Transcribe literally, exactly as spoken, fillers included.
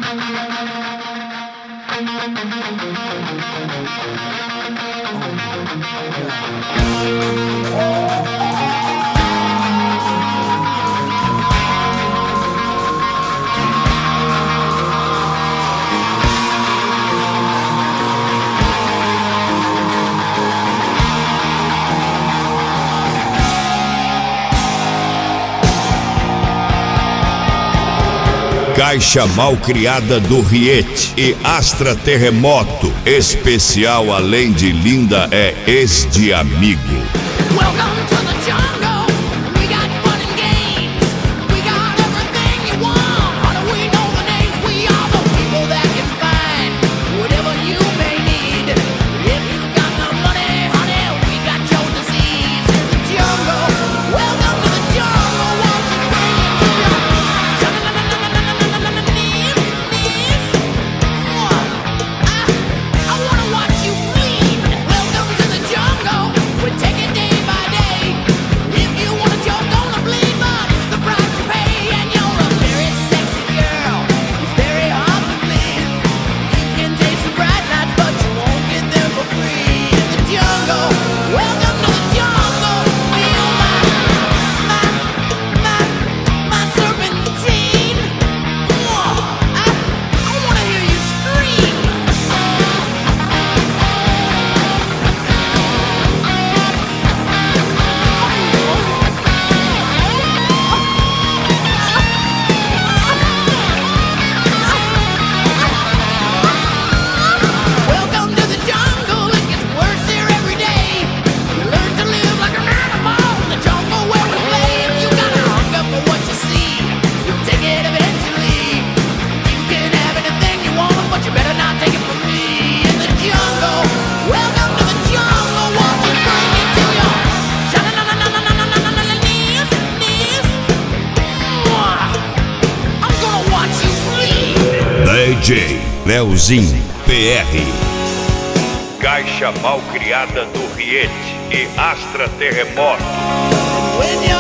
Caixa Malcriada do Riete e Astra Terremoto. Especial além de linda é ex de amigo. Welcome to the jungle. We got fun and games. We got everything you want. How do we know the names? We are the people that can find whatever you may need. If you got the money, honey, we got your disease. The jungle. Welcome to the jungle. Won't you bring it to your knees, knees? I, I wanna watch you bleed. Welcome to the jungle. We take it day by day. If you want a joke, gonna bleed, but it's the price you pay. And you're a very sexy girl, very hard to please. You can taste the bright lights, but you won't get them for free. In the jungle, welcome to the jungle. Feel my, my, my, my serpentine. Whoa, I, I wanna hear you scream. Welcome to the jungle, it gets worse here every day. You learn to live like an animal in the jungle where we play. If you gotta hunger for what you see, you'll take it eventually. You can have anything you want, but you better not take it from me. In the jungle, welcome to the jungle, won't you bring it to your knees, knees? I'm gonna watch you bleed. D J Leozinho P R. Caixa Malcriada do Riete e Astra Terremoto. When you're